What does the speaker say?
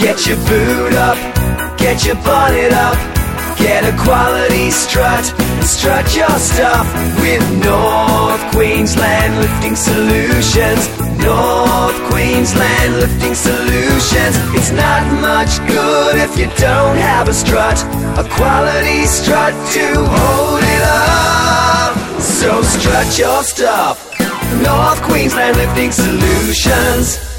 Get your boot up, get your bonnet up, get a quality strut, strut your stuff with North Queensland Lifting Solutions. North Queensland Lifting Solutions. It's not much good if you don't have a strut, a quality strut to hold it up. So strut your stuff, North Queensland Lifting Solutions.